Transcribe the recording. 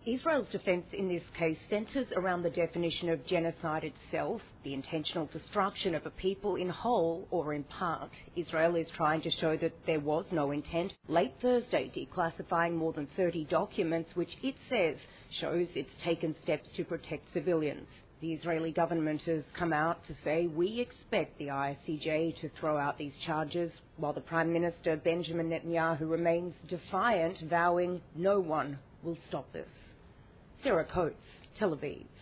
Israel's defence in this case centres around the definition of genocide itself, the intentional destruction of a people in whole or in part. Israel is trying to show that there was no intent, late Thursday declassifying more than 30 documents which it says shows it's taken steps to protect civilians. The Israeli government has come out to say we expect the ICJ to throw out these charges, while the Prime Minister Benjamin Netanyahu remains defiant, vowing no one will stop this. Sarah Coates, Tel Aviv.